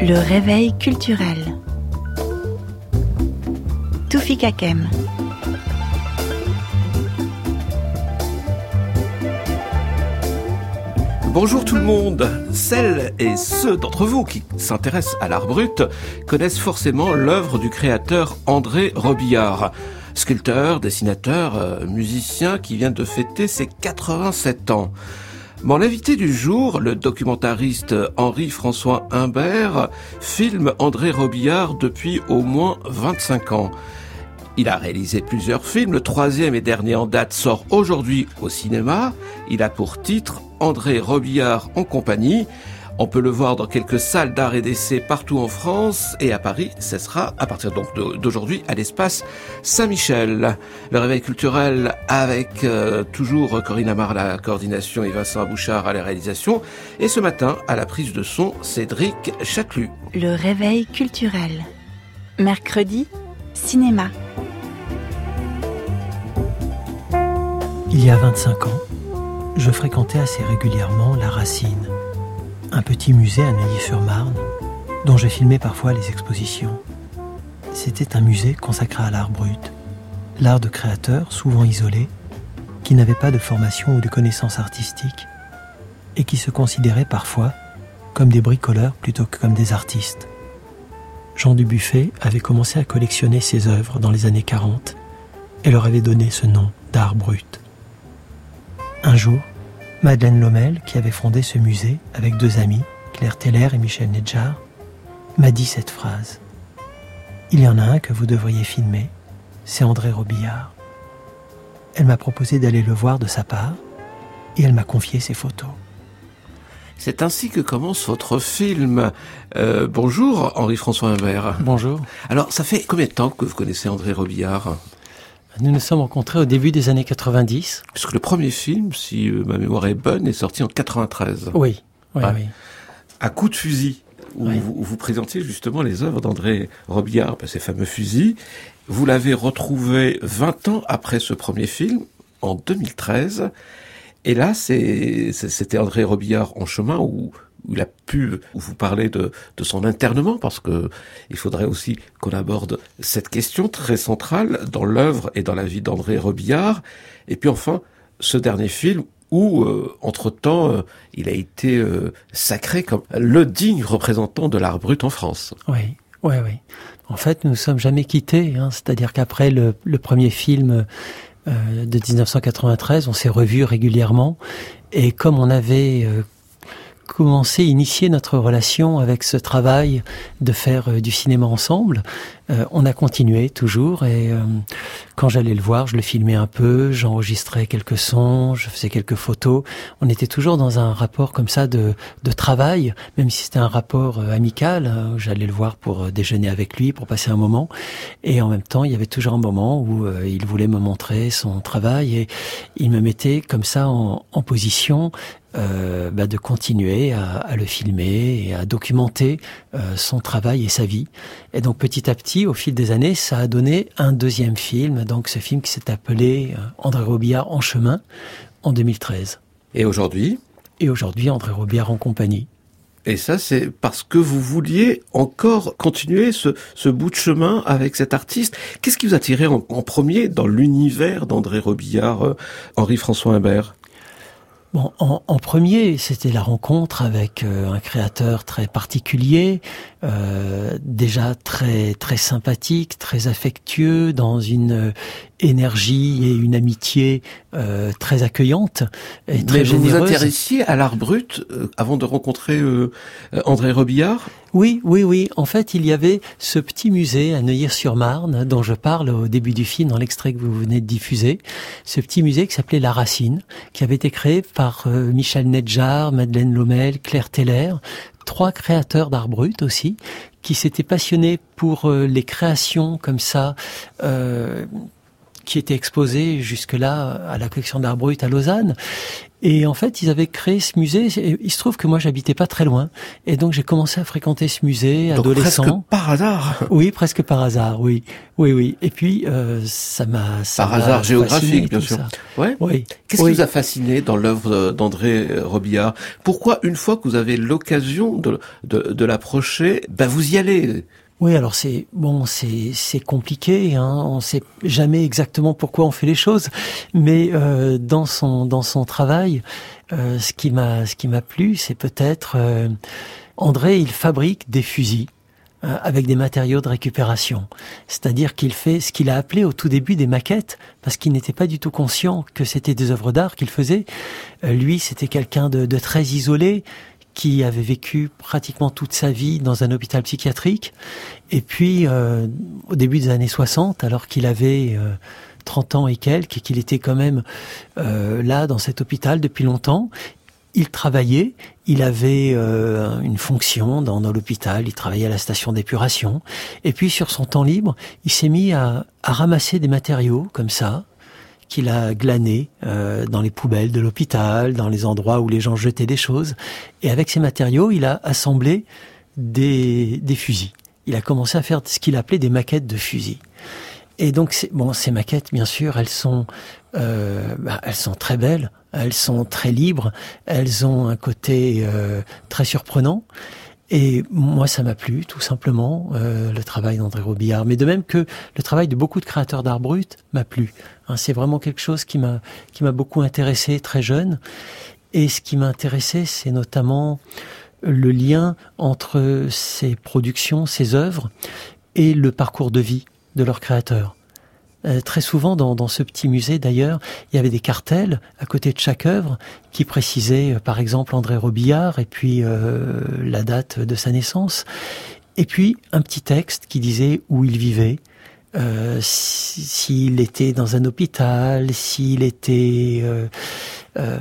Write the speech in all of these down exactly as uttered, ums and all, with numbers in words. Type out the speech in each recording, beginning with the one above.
Le réveil culturel. Toufik Hakem. Bonjour tout le monde. Celles et ceux d'entre vous qui s'intéressent à l'art brut connaissent forcément l'œuvre du créateur André Robillard, sculpteur, dessinateur, euh, musicien qui vient de fêter ses quatre-vingt-sept ans. Mon invité du jour, le documentariste Henri-François Humbert, filme André Robillard depuis au moins vingt-cinq ans. Il a réalisé plusieurs films. Le troisième et dernier en date sort aujourd'hui au cinéma. Il a pour titre André Robillard en compagnie. On peut le voir dans quelques salles d'art et d'essai partout en France et à Paris. Ce sera à partir donc d'aujourd'hui à l'espace Saint-Michel. Le réveil culturel avec euh, toujours Corinne Amar à la coordination et Vincent Abouchard à la réalisation. Et ce matin, à la prise de son, Cédric Châtelu. Le réveil culturel. Mercredi, cinéma. Il y a vingt-cinq ans, je fréquentais assez régulièrement La Racine, un petit musée à Neuilly-sur-Marne, dont je filmais parfois les expositions. C'était un musée consacré à l'art brut, l'art de créateurs souvent isolés, qui n'avaient pas de formation ou de connaissances artistiques, et qui se considéraient parfois comme des bricoleurs plutôt que comme des artistes. Jean Dubuffet avait commencé à collectionner ses œuvres dans les années quarante et leur avait donné ce nom d'art brut. Un jour, Madeleine Lomel, qui avait fondé ce musée avec deux amis, Claire Teller et Michel Nedjar, m'a dit cette phrase. « Il y en a un que vous devriez filmer, c'est André Robillard. » Elle m'a proposé d'aller le voir de sa part et elle m'a confié ses photos. C'est ainsi que commence votre film. Euh, bonjour Henri-François Humbert. Bonjour. Alors, ça fait combien de temps que vous connaissez André Robillard ? Nous nous sommes rencontrés au début des années quatre-vingt-dix. Puisque le premier film, si ma mémoire est bonne, est sorti en quatre-vingt-treize. Oui, oui, ouais. oui. À Coup de fusil, où, oui. vous, où vous présentiez justement les œuvres d'André Robillard, ces fameux fusils. Vous l'avez retrouvé vingt ans après ce premier film, en deux mille treize. Et là, c'est, c'était André Robillard en chemin où, où il a pu vous parler de, de son internement, parce que il faudrait aussi qu'on aborde cette question très centrale dans l'œuvre et dans la vie d'André Robillard. Et puis enfin, ce dernier film où, euh, entre-temps, euh, il a été euh, sacré comme le digne représentant de l'art brut en France. Oui, oui, oui. En fait, nous ne sommes jamais quittés, hein, c'est-à-dire qu'après le, le premier film euh, de dix-neuf cent quatre-vingt-treize, on s'est revus régulièrement, et comme on avait euh, commencé, initier notre relation avec ce travail de faire euh, du cinéma ensemble, euh, on a continué toujours, et euh, quand j'allais le voir, je le filmais un peu, j'enregistrais quelques sons, je faisais quelques photos. On était toujours dans un rapport comme ça de, de travail, même si c'était un rapport euh, amical. Euh, j'allais le voir pour euh, déjeuner avec lui, pour passer un moment, et en même temps, il y avait toujours un moment où euh, il voulait me montrer son travail, et il me mettait comme ça en, en position Euh, bah, de continuer à, à le filmer et à documenter euh, son travail et sa vie. Et donc petit à petit, au fil des années, ça a donné un deuxième film, donc ce film qui s'est appelé euh, André Robillard en chemin, en deux mille treize. Et aujourd'hui ? Et aujourd'hui, André Robillard en compagnie. Et ça, c'est parce que vous vouliez encore continuer ce, ce bout de chemin avec cet artiste. Qu'est-ce qui vous a attiré en, en premier dans l'univers d'André Robillard, euh, Henri-François Humbert ? Bon, en, en premier, c'était la rencontre avec euh, un créateur très particulier, euh, déjà très très sympathique, très affectueux, dans une euh, énergie et une amitié euh, très accueillante et très Mais vous généreuse. vous intéressiez à l'art brut euh, avant de rencontrer euh, André Robillard ? Oui, oui, oui. En fait, il y avait ce petit musée à Neuilly-sur-Marne dont je parle au début du film, dans l'extrait que vous venez de diffuser. Ce petit musée qui s'appelait La Racine, qui avait été créé par euh, Michel Nedjar, Madeleine Lomel, Claire Teller, trois créateurs d'art brut aussi, qui s'étaient passionnés pour euh, les créations comme ça, euh, qui était exposé jusque-là à la collection d'art brut à Lausanne. Et en fait, ils avaient créé ce musée. Et il se trouve que moi, j'habitais pas très loin, et donc j'ai commencé à fréquenter ce musée, donc adolescent. Presque par hasard. Oui, presque par hasard. Oui, oui, oui. Et puis euh, ça m'a ça par m'a hasard géographique, bien tout sûr. Ça. Ouais. Oui. Qu'est-ce oui. qui vous a fasciné dans l'œuvre d'André Robillard? Pourquoi, une fois que vous avez l'occasion de, de, de l'approcher, ben vous y allez? Oui, alors c'est bon, c'est c'est compliqué. Hein, on sait jamais exactement pourquoi on fait les choses, mais euh, dans son dans son travail, euh, ce qui m'a ce qui m'a plu, c'est peut-être euh, André, il fabrique des fusils euh, avec des matériaux de récupération. C'est-à-dire qu'il fait ce qu'il a appelé au tout début des maquettes, parce qu'il n'était pas du tout conscient que c'était des œuvres d'art qu'il faisait. Euh, lui, c'était quelqu'un de, de très isolé, qui avait vécu pratiquement toute sa vie dans un hôpital psychiatrique. Et puis, euh, au début des années soixante, alors qu'il avait euh, trente ans et quelques, et qu'il était quand même euh, là, dans cet hôpital, depuis longtemps, il travaillait, il avait euh, une fonction dans, dans l'hôpital, il travaillait à la station d'épuration. Et puis, sur son temps libre, il s'est mis à, à ramasser des matériaux, comme ça, qu'il a glané euh, dans les poubelles de l'hôpital, dans les endroits où les gens jetaient des choses. Et avec ces matériaux, il a assemblé des, des fusils. Il a commencé à faire ce qu'il appelait des maquettes de fusils. Et donc, c'est, bon, ces maquettes, bien sûr, elles sont, euh, bah, elles sont très belles, elles sont très libres, elles ont un côté euh, très surprenant. Et moi, ça m'a plu, tout simplement, euh, le travail d'André Robillard. Mais de même que le travail de beaucoup de créateurs d'art brut m'a plu. Hein, c'est vraiment quelque chose qui m'a qui m'a beaucoup intéressé très jeune. Et ce qui m'a intéressé, c'est notamment le lien entre ces productions, ces œuvres, et le parcours de vie de leurs créateurs. Euh, très souvent, dans, dans ce petit musée, d'ailleurs, il y avait des cartels à côté de chaque œuvre qui précisaient, euh, par exemple, André Robillard et puis euh, la date de sa naissance. Et puis, un petit texte qui disait où il vivait, euh, si, s'il était dans un hôpital, s'il était euh, euh,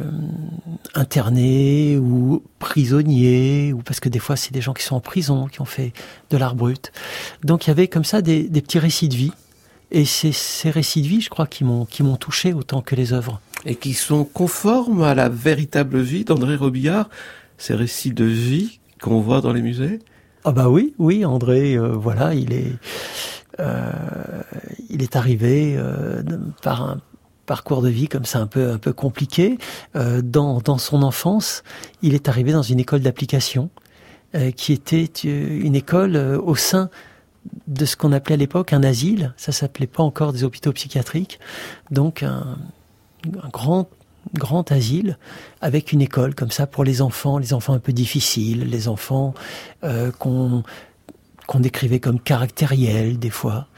interné ou prisonnier, ou parce que des fois, c'est des gens qui sont en prison, qui ont fait de l'art brut. Donc, il y avait comme ça des, des petits récits de vie. Et c'est ces récits de vie, je crois, qui m'ont qui m'ont touché autant que les œuvres. Et qui sont conformes à la véritable vie d'André Robillard, ces récits de vie qu'on voit dans les musées? Ah bah oui, oui, André, euh, voilà, il est euh, il est arrivé euh, par un parcours de vie comme ça un peu un peu compliqué. Euh, dans dans son enfance, il est arrivé dans une école d'application euh, qui était une école euh, au sein de ce qu'on appelait à l'époque un asile. Ça s'appelait pas encore des hôpitaux psychiatriques, donc un, un grand grand asile avec une école comme ça pour les enfants, les enfants un peu difficiles, les enfants euh, qu'on qu'on décrivait comme caractériels des fois.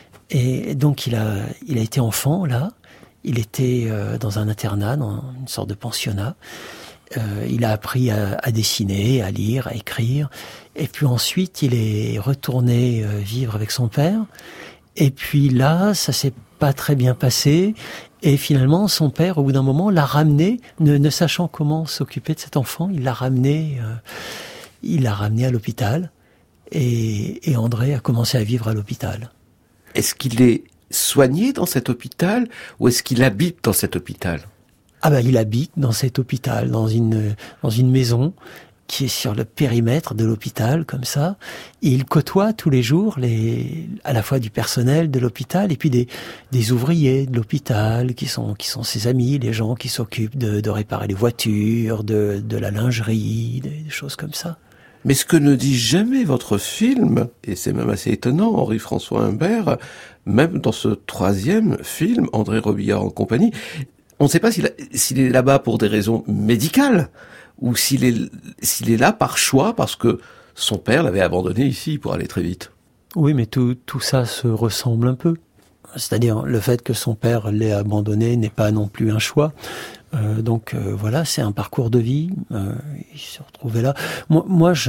Et donc il a il a été enfant là, il était euh, dans un internat, dans une sorte de pensionnat. Euh, il a appris à, à dessiner, à lire, à écrire. Et puis ensuite, il est retourné euh, vivre avec son père. Et puis là, ça s'est pas très bien passé. Et finalement, son père, au bout d'un moment, l'a ramené, ne, ne sachant comment s'occuper de cet enfant, il l'a ramené, euh, il l'a ramené à l'hôpital. Et, et André a commencé à vivre à l'hôpital. Est-ce qu'il est soigné dans cet hôpital ou est-ce qu'il habite dans cet hôpital? Ah ben, il habite dans cet hôpital, dans une dans une maison qui est sur le périmètre de l'hôpital, comme ça. Et il côtoie tous les jours les à la fois du personnel de l'hôpital et puis des des ouvriers de l'hôpital qui sont qui sont ses amis, les gens qui s'occupent de de réparer les voitures, de de la lingerie, des, des choses comme ça. Mais ce que ne dit jamais votre film, et c'est même assez étonnant, Henri-François Humbert, même dans ce troisième film, André Robillard en compagnie, on ne sait pas s'il, a, s'il est là-bas pour des raisons médicales ou s'il est, s'il est là par choix parce que son père l'avait abandonné ici pour aller très vite. Oui, mais tout, tout ça se ressemble un peu. C'est-à-dire le fait que son père l'ait abandonné n'est pas non plus un choix. Euh, donc euh, voilà, c'est un parcours de vie. Euh, il se retrouvait là. Moi, moi, je,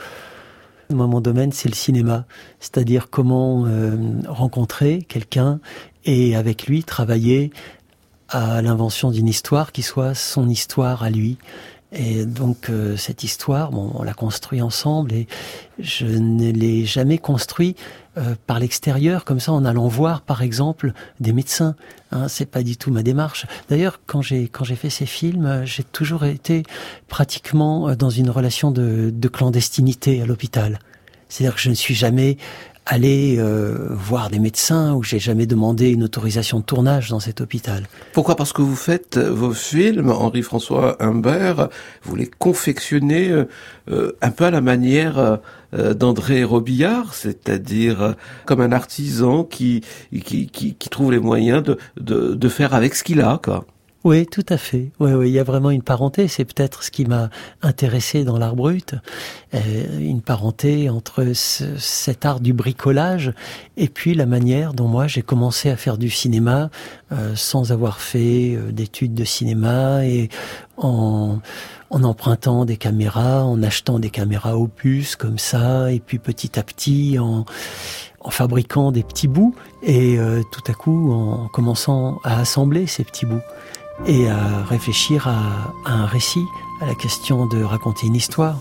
moi, mon domaine, c'est le cinéma. C'est-à-dire comment euh, rencontrer quelqu'un et avec lui travailler à l'invention d'une histoire qui soit son histoire à lui. Et donc euh, cette histoire, bon, on l'a construit ensemble et je ne l'ai jamais construit euh, par l'extérieur, comme ça en allant voir par exemple des médecins. Hein, c'est pas du tout ma démarche. D'ailleurs, quand j'ai quand j'ai fait ces films, j'ai toujours été pratiquement dans une relation de, de clandestinité à l'hôpital. C'est-à-dire que je ne suis jamais aller euh, voir des médecins ou j'ai jamais demandé une autorisation de tournage dans cet hôpital. Pourquoi ? Parce que vous faites vos films, Henri-François Humbert, vous les confectionnez euh, euh, un peu à la manière euh, d'André Robillard, c'est-à-dire euh, comme un artisan qui, qui, qui, qui trouve les moyens de, de, de faire avec ce qu'il a, quoi. Oui, tout à fait. Oui, oui, il y a vraiment une parenté. C'est peut-être ce qui m'a intéressé dans l'art brut, euh, une parenté entre ce, cet art du bricolage et puis la manière dont moi j'ai commencé à faire du cinéma euh, sans avoir fait euh, d'études de cinéma et en en empruntant des caméras, en achetant des caméras opus comme ça, et puis petit à petit en en fabriquant des petits bouts et euh, tout à coup en commençant à assembler ces petits bouts. Et à réfléchir à, à un récit, à la question de raconter une histoire.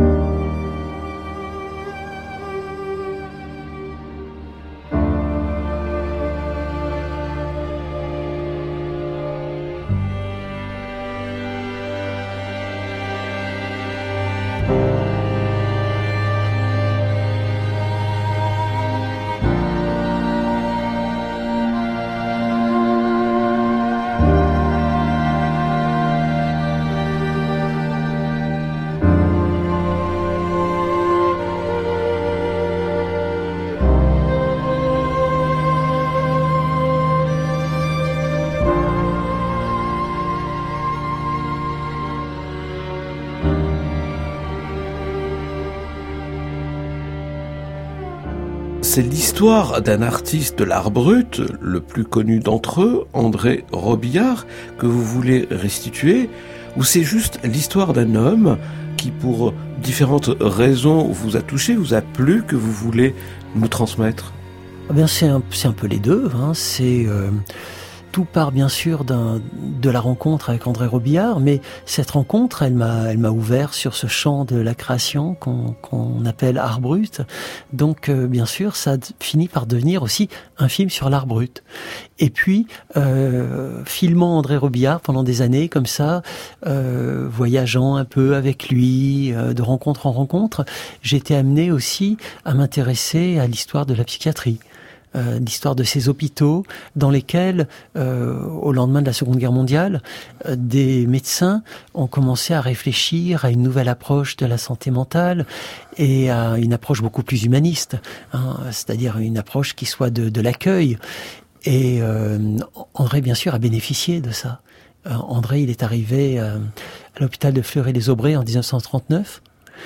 C'est l'histoire d'un artiste de l'art brut, le plus connu d'entre eux, André Robillard, que vous voulez restituer, ou c'est juste l'histoire d'un homme qui, pour différentes raisons, vous a touché, vous a plu, que vous voulez nous transmettre ? Eh bien, c'est un, c'est un peu les deux. Hein. C'est euh, tout part bien sûr d'un, de la rencontre avec André Robillard, mais cette rencontre, elle m'a, elle m'a ouvert sur ce champ de la création qu'on, qu'on appelle art brut. Donc, euh, bien sûr, ça finit par devenir aussi un film sur l'art brut. Et puis, euh, filmant André Robillard pendant des années comme ça, euh, voyageant un peu avec lui, euh, de rencontre en rencontre, j'ai été amené aussi à m'intéresser à l'histoire de la psychiatrie. Euh, l'histoire de ces hôpitaux dans lesquels, euh, au lendemain de la Seconde Guerre mondiale, euh, des médecins ont commencé à réfléchir à une nouvelle approche de la santé mentale et à une approche beaucoup plus humaniste, hein, c'est-à-dire une approche qui soit de, de l'accueil. Et euh, André, bien sûr, a bénéficié de ça. Euh, André, il est arrivé euh, à l'hôpital de Fleury-les-Aubrais en dix-neuf cent trente-neuf.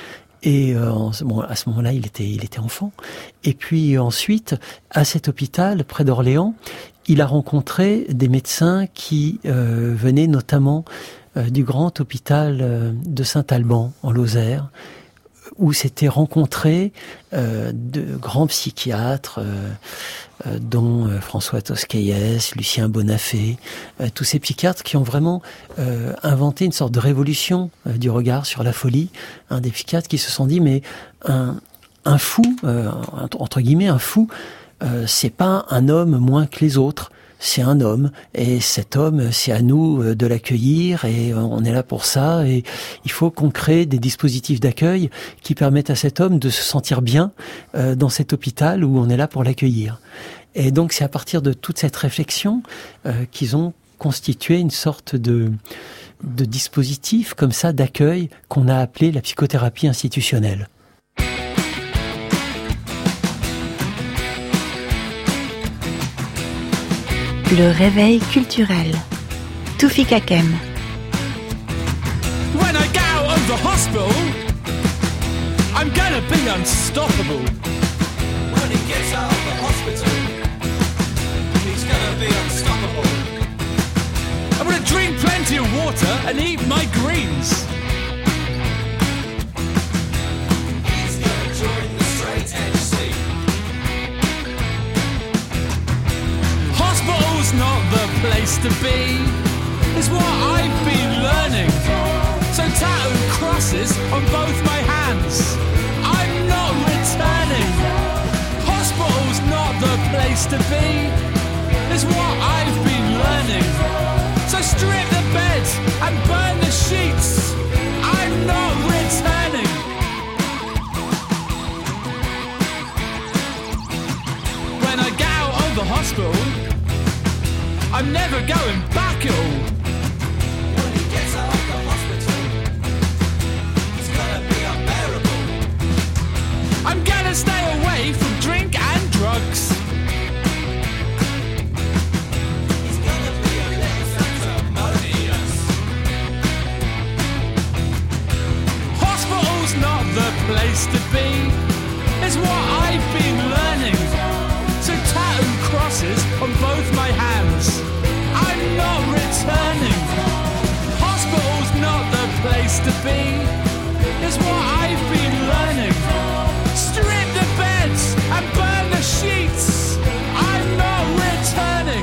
Et euh, bon, à ce moment-là, il était, il était enfant. Et puis ensuite, à cet hôpital, près d'Orléans, il a rencontré des médecins qui euh, venaient notamment euh, du grand hôpital euh, de Saint-Alban, en Lozère, où s'étaient rencontrés euh, de grands psychiatres, euh, euh, dont euh, François Tosquelles, Lucien Bonafé, euh, tous ces psychiatres qui ont vraiment euh, inventé une sorte de révolution euh, du regard sur la folie. Hein, des psychiatres qui se sont dit, mais un, un fou, euh, entre guillemets, un fou, euh, c'est pas un homme moins que les autres. C'est un homme, et cet homme, c'est à nous de l'accueillir, et on est là pour ça, et il faut qu'on crée des dispositifs d'accueil qui permettent à cet homme de se sentir bien euh, dans cet hôpital où on est là pour l'accueillir. Et donc c'est à partir de toute cette réflexion euh, qu'ils ont constitué une sorte de, de dispositif comme ça d'accueil qu'on a appelé la psychothérapie institutionnelle. Le réveil culturel. Toufik Hakem. When I get out of the hospital, I'm gonna be unstoppable. When he gets out of the hospital, he's gonna be unstoppable. I'm gonna drink plenty of water and eat my greens. He's gonna join the straight edge scene. Hospital's not the place to be, is what I've been learning. So tattooed crosses on both my hands. I'm not returning. Hospital's not the place to be, is what I've been learning. So strip the beds and burn the sheets. I'm not returning. When I get out of the hospital, I'm never going back at all. When he gets out of the hospital, it's gonna be unbearable. I'm gonna stay away from drink and drugs. It's gonna be a little sanctimonious. Hospital's not the place to be, is what I've been learning. So tattoo crosses on both my hands. I'm not returning. Hospital's not the place to be, is what I've been learning. Strip the beds and burn the sheets. I'm not returning.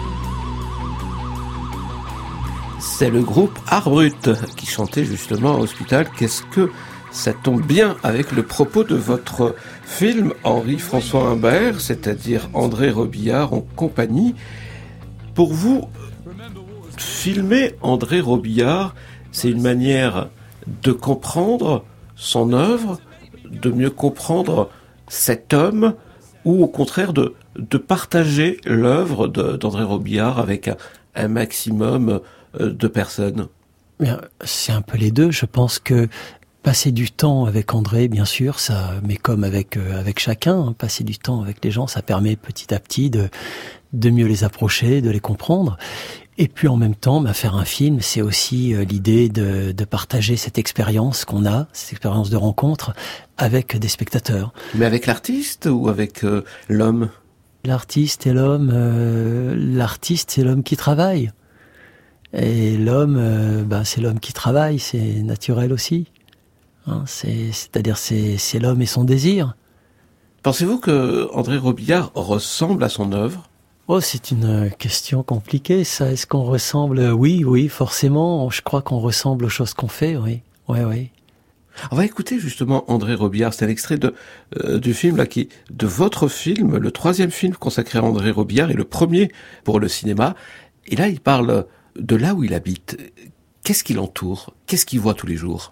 C'est le groupe Art Brut qui chantait justement à Hospital. Qu'est-ce que ça tombe bien avec le propos de votre film Henri-François Imbert, c'est-à-dire André Robillard en compagnie. Pour vous, filmer André Robillard, c'est une manière de comprendre son œuvre, de mieux comprendre cet homme, ou au contraire de, de partager l'œuvre de, d'André Robillard avec un, un maximum de personnes? Bien, c'est un peu les deux. Je pense que passer du temps avec André, bien sûr, ça, mais comme avec euh, avec chacun, hein, passer du temps avec les gens, ça permet petit à petit de de mieux les approcher, de les comprendre. Et puis en même temps, bah, faire un film, c'est aussi euh, l'idée de de partager cette expérience qu'on a, cette expérience de rencontre avec des spectateurs. Mais avec l'artiste ou avec euh, l'homme? L'artiste et l'homme, euh, l'artiste c'est l'homme qui travaille. Et l'homme, euh, bah, c'est l'homme qui travaille, c'est naturel aussi. Hein, c'est, c'est-à-dire c'est, c'est l'homme et son désir. Pensez-vous que André Robillard ressemble à son œuvre? Oh, c'est une question compliquée, ça. Est-ce qu'on ressemble? Oui, oui, forcément. Je crois qu'on ressemble aux choses qu'on fait, oui. Oui, oui. On va écouter justement André Robillard. C'est un extrait de, euh, du film, là, qui, de votre film, le troisième film consacré à André Robillard et le premier pour le cinéma. Et là, il parle de là où il habite. Qu'est-ce qui l'entoure? Qu'est-ce qu'il voit tous les jours?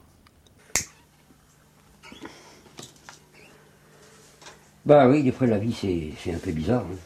Bah oui, des fois la vie c'est, c'est un peu bizarre. Hein.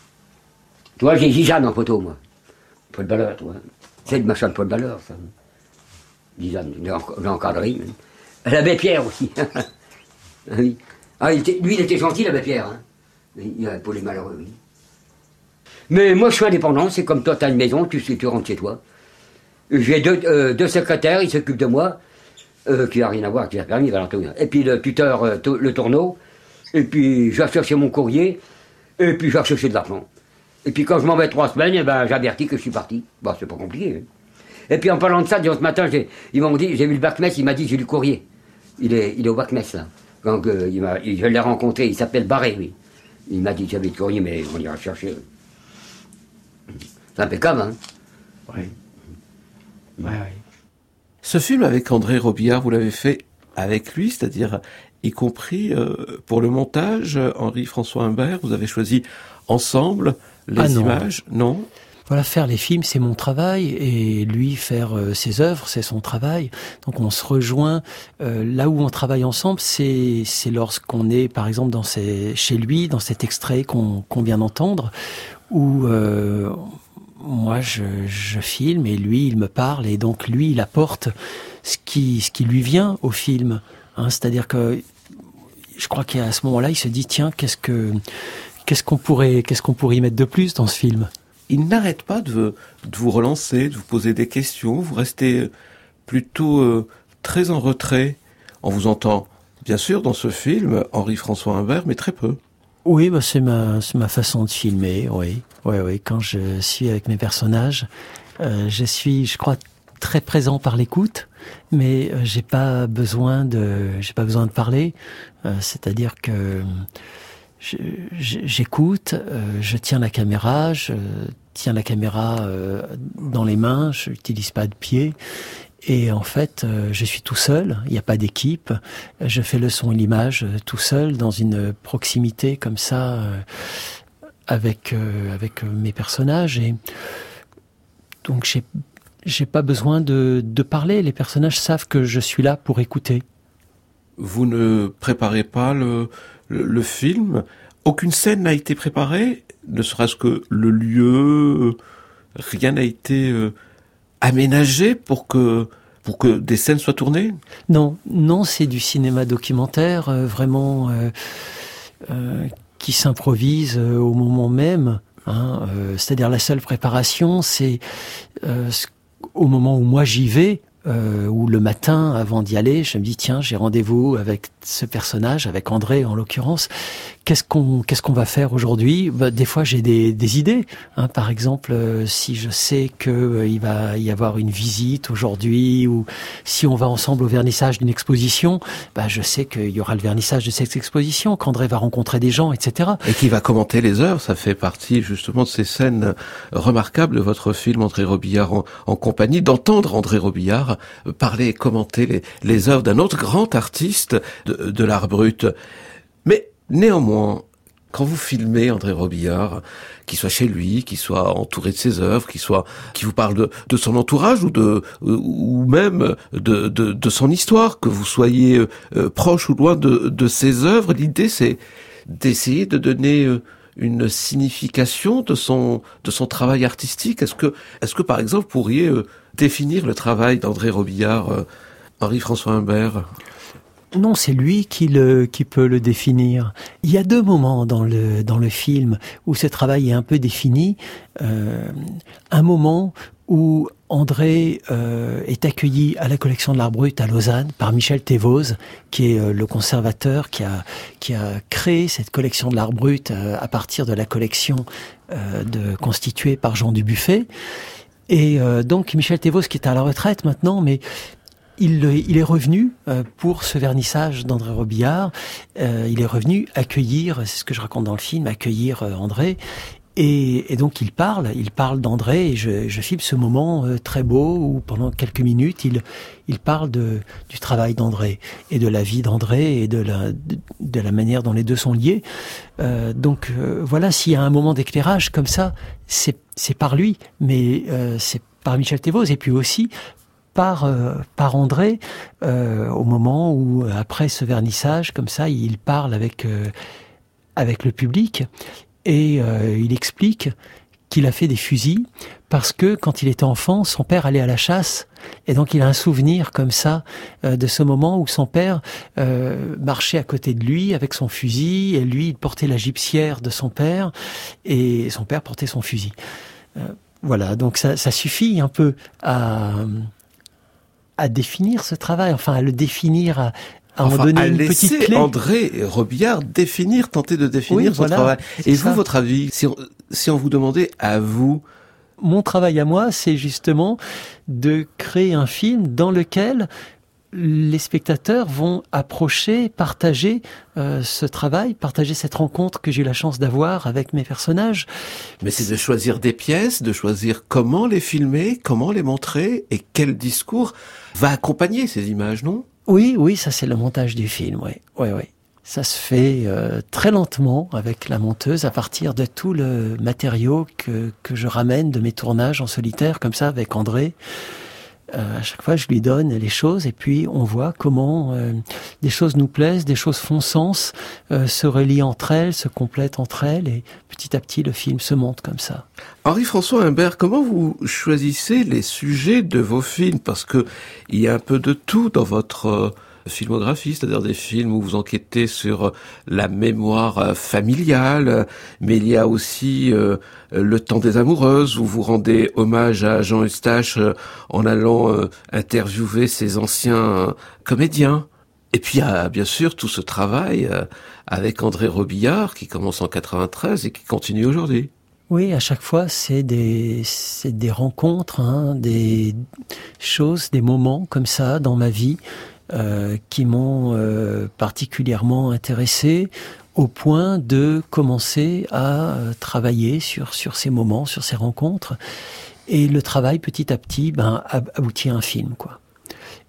Tu vois, j'ai Gisane en photo, moi. Paul Balleur, tu vois. C'est le machin de Paul Balleur, ça. Gisane, je l'ai encadré. Même. L'abbé Pierre aussi. Ah oui. Ah, il était, lui, il était gentil, l'abbé Pierre. Hein. Il, pour les malheureux, oui. Mais moi, je suis indépendant. C'est comme toi, tu as une maison, tu, tu rentres chez toi. J'ai deux, euh, deux secrétaires, ils s'occupent de moi, euh, qui n'a rien à voir avec la permis, Valentin. Et puis le tuteur, euh, to, le tourneau. Et puis, je vais chercher mon courrier, et puis je vais chercher de l'argent. Et puis, quand je m'en vais trois semaines, eh ben, j'avertis que je suis parti. Bon, c'est pas compliqué. Hein. Et puis, en parlant de ça, ce matin, j'ai, ils m'ont dit, j'ai vu le Bac-Mess, il m'a dit, j'ai du courrier. Il est, il est au Bac-Mess, là. Donc, euh, il m'a, je l'ai rencontré, il s'appelle Barré, oui. Il m'a dit, j'avais du courrier, mais on ira chercher. C'est impeccable, hein. Oui. Oui, oui. Ce film avec André Robillard, vous l'avez fait avec lui, c'est-à-dire y compris euh, pour le montage, Henri-François Imbert, vous avez choisi ensemble les ah non. images, non? Voilà, faire les films, c'est mon travail, et lui, faire euh, ses œuvres, c'est son travail. Donc on se rejoint. Euh, là où on travaille ensemble, c'est c'est lorsqu'on est, par exemple, dans ces, chez lui, dans cet extrait qu'on qu'on vient d'entendre, où euh, moi, je, je filme, et lui, il me parle, et donc lui, il apporte ce qui ce qui lui vient au film. Hein, c'est-à-dire que je crois qu'à ce moment-là, il se dit tiens, qu'est-ce que qu'est-ce qu'on pourrait qu'est-ce qu'on pourrait y mettre de plus dans ce film? Il n'arrête pas de, de vous relancer, de vous poser des questions. Vous restez plutôt euh, très en retrait. On vous entend, bien sûr, dans ce film, Henri-François Imbert, mais très peu. Oui, bah c'est ma c'est ma façon de filmer. Oui, oui, oui. Quand je suis avec mes personnages, euh, je suis, je crois, très présent par l'écoute, mais euh, j'ai pas besoin de j'ai pas besoin de parler. Euh, c'est-à-dire que Je, je, j'écoute, euh, je tiens la caméra, je tiens la caméra euh, dans les mains, je n'utilise pas de pied, Et en fait, euh, je suis tout seul, il n'y a pas d'équipe. Je fais le son et l'image euh, tout seul, dans une proximité comme ça, euh, avec euh, avec euh, mes personnages. Et donc, j'ai j'ai pas besoin de, de parler. Les personnages savent que je suis là pour écouter. Vous ne préparez pas le, le, le film? Aucune scène n'a été préparée? Ne serait-ce que le lieu, rien n'a été euh, aménagé pour que, pour que des scènes soient tournées? Non, non, c'est du cinéma documentaire, euh, vraiment, euh, euh, qui s'improvise euh, au moment même. Hein, euh, c'est-à-dire la seule préparation, c'est euh, au moment où moi j'y vais, euh, ou le matin avant d'y aller, je me dis tiens, j'ai rendez-vous avec ce personnage, avec André en l'occurrence. Qu'est-ce qu'on qu'est-ce qu'on va faire aujourd'hui? Bah, des fois j'ai des, des idées. Hein, par exemple, euh, si je sais que euh, il va y avoir une visite aujourd'hui, ou si on va ensemble au vernissage d'une exposition, bah, je sais qu'il y aura le vernissage de cette exposition, qu'André va rencontrer des gens, et cetera. Et qui va commenter les œuvres. Ça fait partie justement de ces scènes remarquables de votre film André Robillard en, en compagnie, d'entendre André Robillard parler et commenter les, les œuvres d'un autre grand artiste de, de l'art brut. Mais néanmoins, quand vous filmez André Robillard, qu'il soit chez lui, qu'il soit entouré de ses œuvres, qu'il soit, qu'il vous parle de, de son entourage ou de, ou même de, de, de son histoire, que vous soyez euh, proche ou loin de, de ses œuvres, l'idée c'est d'essayer de donner euh, une signification de son, de son travail artistique. Est-ce que, est-ce que par exemple, vous pourriez euh, définir le travail d'André Robillard, euh, Henri-François Humbert? Non, c'est lui qui le qui peut le définir. Il y a deux moments dans le dans le film où ce travail est un peu défini. Euh, un moment où André euh, est accueilli à la collection de l'art brut à Lausanne par Michel Thévoz, qui est euh, le conservateur qui a qui a créé cette collection de l'art brut euh, à partir de la collection euh, de constituée par Jean Dubuffet. Et euh, donc Michel Thévoz qui est à la retraite maintenant, mais Il, il est revenu euh, pour ce vernissage d'André Robillard. Euh, il est revenu accueillir, c'est ce que je raconte dans le film, accueillir euh, André. Et, et donc il parle, il parle d'André. Et je, je filme ce moment euh, très beau où pendant quelques minutes il, il parle de, du travail d'André et de la vie d'André et de la, de, de la manière dont les deux sont liés. Euh, donc euh, voilà, s'il y a un moment d'éclairage comme ça, c'est, c'est par lui, mais euh, c'est par Michel Thévoz et puis aussi par euh, par André euh, au moment où après ce vernissage comme ça il parle avec euh, avec le public et euh, il explique qu'il a fait des fusils parce que quand il était enfant son père allait à la chasse et donc il a un souvenir comme ça euh, de ce moment où son père euh, marchait à côté de lui avec son fusil et lui il portait la gibecière de son père et son père portait son fusil. Euh, voilà, donc ça ça suffit un peu à à définir ce travail, enfin à le définir, à, à enfin, en donner à une laisser petite clé. André Robillard définir, tenter de définir oui, son voilà, travail. Et ça. vous, votre avis, si on, si on vous demandait à vous... Mon travail à moi, c'est justement de créer un film dans lequel les spectateurs vont approcher, partager euh, ce travail, partager cette rencontre que j'ai eu la chance d'avoir avec mes personnages. Mais c'est de choisir des pièces, de choisir comment les filmer, comment les montrer et quel discours va accompagner ces images, non? Oui, oui, ça c'est le montage du film, oui, oui, oui. Ça se fait euh, très lentement avec la monteuse à partir de tout le matériau que que je ramène de mes tournages en solitaire comme ça avec André. Euh, à chaque fois, je lui donne les choses et puis on voit comment euh, des choses nous plaisent, des choses font sens, euh, se relient entre elles, se complètent entre elles et petit à petit, le film se monte comme ça. Henri-François Humbert, comment vous choisissez les sujets de vos films? Parce que il y a un peu de tout dans votre euh, filmographie, c'est-à-dire des films où vous enquêtez sur la mémoire familiale, mais il y a aussi euh, Le temps des amoureuses, où vous rendez hommage à Jean Eustache euh, en allant euh, interviewer ses anciens euh, comédiens. Et puis il y a bien sûr tout ce travail euh, avec André Robillard qui commence en quatre-vingt-treize et qui continue aujourd'hui. Oui, à chaque fois, c'est des, c'est des rencontres, hein, des choses, des moments comme ça dans ma vie euh, qui m'ont euh, particulièrement intéressé au point de commencer à euh, travailler sur, sur ces moments, sur ces rencontres. Et le travail, petit à petit, ben, aboutit à un film, quoi.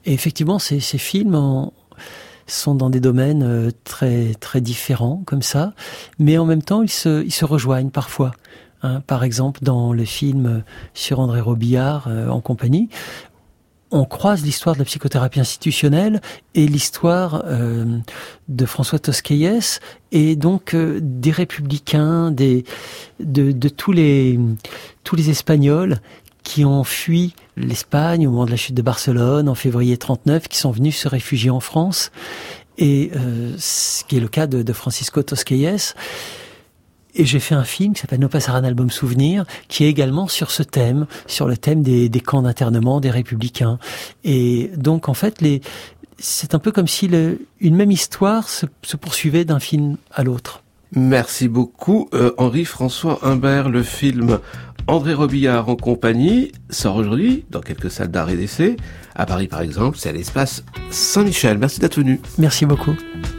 Et effectivement, ces, ces films en, sont dans des domaines euh, très très différents comme ça, mais en même temps ils se ils se rejoignent parfois. Hein, par exemple, dans le film sur André Robillard euh, en compagnie, on croise l'histoire de la psychothérapie institutionnelle et l'histoire euh, de François Tosquelles et donc euh, des républicains, des de, de tous les tous les Espagnols qui ont fui l'Espagne au moment de la chute de Barcelone en février trente-neuf, qui sont venus se réfugier en France, et euh, ce qui est le cas de, de Francisco Tosquelles. Et j'ai fait un film qui s'appelle No Pasarán Album Souvenir, qui est également sur ce thème, sur le thème des, des camps d'internement des républicains. Et donc en fait, les, c'est un peu comme si le, une même histoire se, se poursuivait d'un film à l'autre. Merci beaucoup, euh, Henri-François Humbert. Le film André Robillard en compagnie sort aujourd'hui dans quelques salles d'art et d'essai. À Paris, par exemple, c'est à l'espace Saint-Michel. Merci d'être venu. Merci beaucoup.